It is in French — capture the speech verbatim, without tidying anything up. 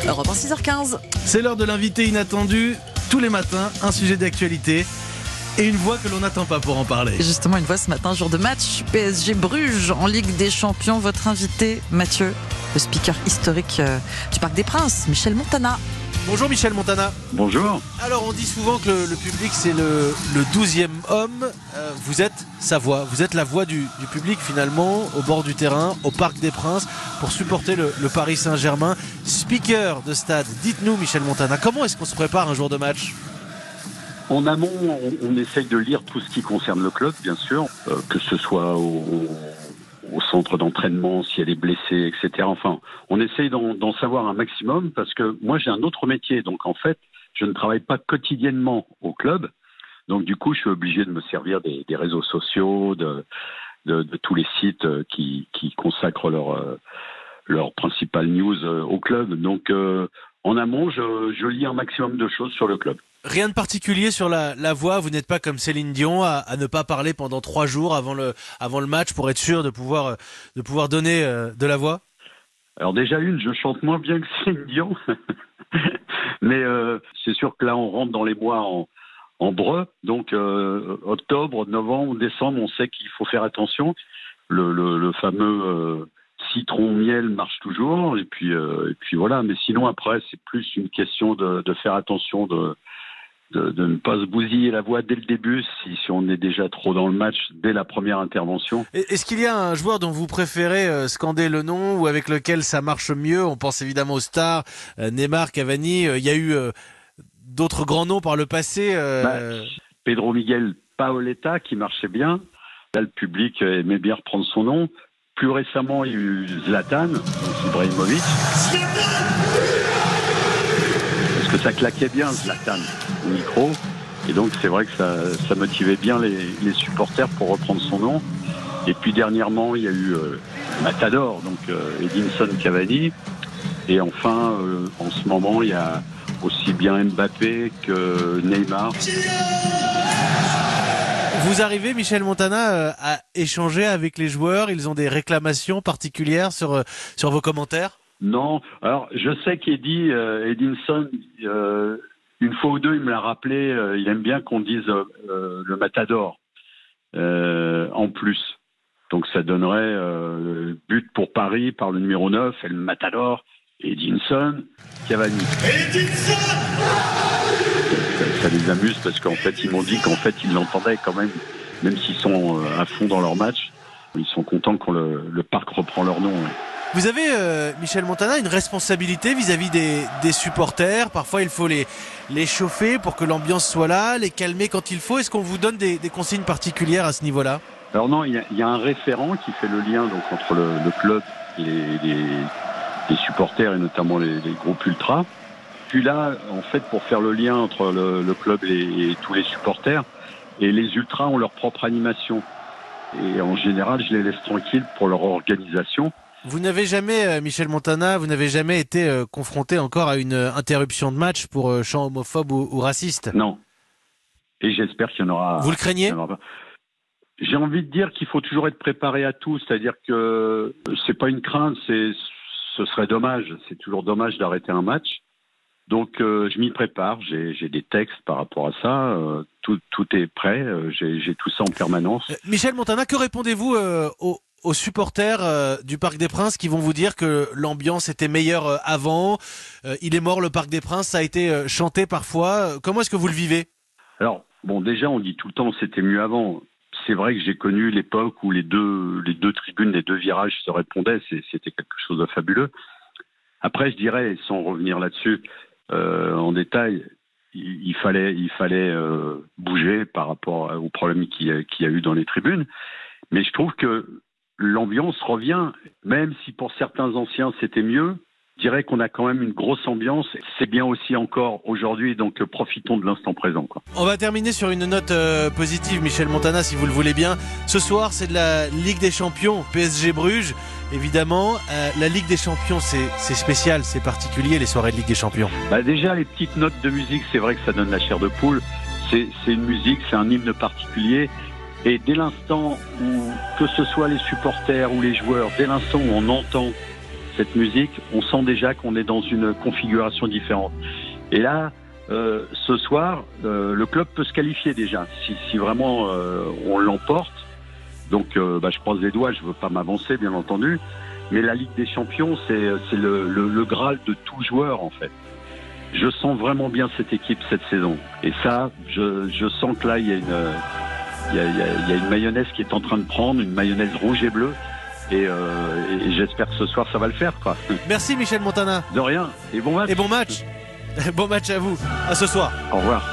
Europe un, six heures quinze. C'est l'heure de l'invité inattendu. Tous les matins, un sujet d'actualité et une voix que l'on n'attend pas pour en parler. Et justement, une voix ce matin, jour de match. P S G Bruges en Ligue des Champions. Votre invité, Mathieu, le speaker historique euh, du Parc des Princes, Michel Montana. Bonjour Michel Montana. Bonjour. Alors on dit souvent que le, le public c'est le, le douzième homme. Euh, vous êtes sa voix, vous êtes la voix du, du public finalement au bord du terrain, au Parc des Princes pour supporter le, le Paris Saint-Germain. Speaker de stade, dites-nous Michel Montana, comment est-ce qu'on se prépare un jour de match ? En amont, on, on essaye de lire tout ce qui concerne le club, bien sûr, euh, que ce soit au, au centre d'entraînement, si elle est blessée, et cetera. Enfin, on essaye d'en, d'en savoir un maximum parce que moi, j'ai un autre métier. Donc, en fait, je ne travaille pas quotidiennement au club. Donc, du coup, je suis obligé de me servir des, des réseaux sociaux, de, de, de tous les sites qui, qui consacrent leur, leur principale news au club. Donc, euh, en amont, je, je lis un maximum de choses sur le club. Rien de particulier sur la, la voix, vous n'êtes pas comme Céline Dion à, à ne pas parler pendant trois jours avant le, avant le match pour être sûr de pouvoir, de pouvoir donner euh, de la voix ? Alors déjà une, je chante moins bien que Céline Dion, mais euh, c'est sûr que là on rentre dans les mois en, en breu, donc euh, octobre, novembre, décembre, on sait qu'il faut faire attention. Le, le, le fameux euh, citron miel marche toujours, et puis, euh, et puis voilà, mais sinon après c'est plus une question de, de faire attention de... De, de ne pas se bousiller la voix dès le début si, si on est déjà trop dans le match dès la première intervention. Est-ce qu'il y a un joueur dont vous préférez euh, scander le nom ou avec lequel ça marche mieux ? On pense évidemment aux stars, euh, Neymar, Cavani. Euh, il y a eu euh, d'autres grands noms par le passé. Euh... Bah, Pedro Miguel Paoletta qui marchait bien. Là, le public aimait bien reprendre son nom. Plus récemment, il y a eu Zlatan, Ibrahimovic. Parce que ça claquait bien, Zlatan, au micro. Et donc, c'est vrai que ça, ça motivait bien les, les supporters pour reprendre son nom. Et puis, dernièrement, il y a eu euh, Matador, donc euh, Edinson Cavani. Et enfin, euh, en ce moment, il y a aussi bien Mbappé que Neymar. Vous arrivez, Michel Montana, à échanger avec les joueurs ? Ils ont des réclamations particulières sur, sur vos commentaires ? Non, alors je sais qu'Eddie euh, Edinson, euh, une fois ou deux, il me l'a rappelé, euh, il aime bien qu'on dise euh, le Matador euh, en plus. Donc ça donnerait euh, but pour Paris par le numéro neuf, et le Matador, Edinson Cavani. Edinson ça, ça les amuse parce qu'en fait, ils m'ont dit qu'en fait, ils l'entendaient quand même, même s'ils sont euh, à fond dans leur match. Ils sont contents quand le, le parc reprend leur nom. Ouais. Vous avez, euh, Michel Montana, une responsabilité vis-à-vis des, des supporters. Parfois, il faut les, les chauffer pour que l'ambiance soit là, les calmer quand il faut. Est-ce qu'on vous donne des, des consignes particulières à ce niveau-là ? Alors non, il y, y a un référent qui fait le lien donc, entre le, le club et les, les, les supporters, et notamment les, les groupes ultras. Puis là, en fait, pour faire le lien entre le, le club et, et tous les supporters, et les ultras ont leur propre animation. Et en général, je les laisse tranquilles pour leur organisation. Vous n'avez jamais, Michel Montana, vous n'avez jamais été euh, confronté encore à une interruption de match pour euh, chant homophobe ou, ou raciste ? Non. Et j'espère qu'il y en aura. Vous le craignez ? pas. J'ai envie de dire qu'il faut toujours être préparé à tout. C'est-à-dire que c'est pas une crainte, c'est, ce serait dommage. C'est toujours dommage d'arrêter un match. Donc euh, je m'y prépare. J'ai, j'ai des textes par rapport à ça. Euh, tout, tout est prêt. Euh, j'ai, j'ai tout ça en permanence. Euh, Michel Montana, que répondez-vous euh, aux aux supporters euh, du Parc des Princes qui vont vous dire que l'ambiance était meilleure euh, avant, euh, il est mort le Parc des Princes, ça a été euh, chanté parfois. Comment est-ce que vous le vivez ? Alors, bon, déjà, on dit tout le temps c'était mieux avant. C'est vrai que j'ai connu l'époque où les deux, les deux tribunes, les deux virages se répondaient, c'est, c'était quelque chose de fabuleux. Après, je dirais, sans revenir là-dessus euh, en détail, il, il fallait, il fallait euh, bouger par rapport aux problèmes qu'il y a, qu'il y a eu dans les tribunes. Mais je trouve que l'ambiance revient, même si pour certains anciens c'était mieux. Je dirais qu'on a quand même une grosse ambiance. C'est bien aussi encore aujourd'hui, donc profitons de l'instant présent, quoi. On va terminer sur une note euh, positive, Michel Montana, si vous le voulez bien. Ce soir, c'est de la Ligue des Champions, P S G Bruges, évidemment. Euh, la Ligue des Champions, c'est, c'est spécial, c'est particulier, les soirées de Ligue des Champions. Bah déjà, les petites notes de musique, c'est vrai que ça donne la chair de poule. C'est, c'est une musique, c'est un hymne particulier. Et dès l'instant où, que ce soit les supporters ou les joueurs, dès l'instant où on entend cette musique, on sent déjà qu'on est dans une configuration différente. Et là, euh, ce soir, euh, le club peut se qualifier déjà, si, si vraiment euh, on l'emporte. Donc, euh, bah, je croise les doigts, je ne veux pas m'avancer, bien entendu. Mais la Ligue des Champions, c'est, c'est le, le, le Graal de tout joueur, en fait. Je sens vraiment bien cette équipe cette saison. Et ça, je, je sens que là, il y a une, il y a, il y a, il y a une mayonnaise qui est en train de prendre, une mayonnaise rouge et bleue. Et, euh, et j'espère que ce soir, ça va le faire, quoi. Merci Michel Montana. De rien. Et bon match. Et bon match. Bon match à vous. À ce soir. Au revoir.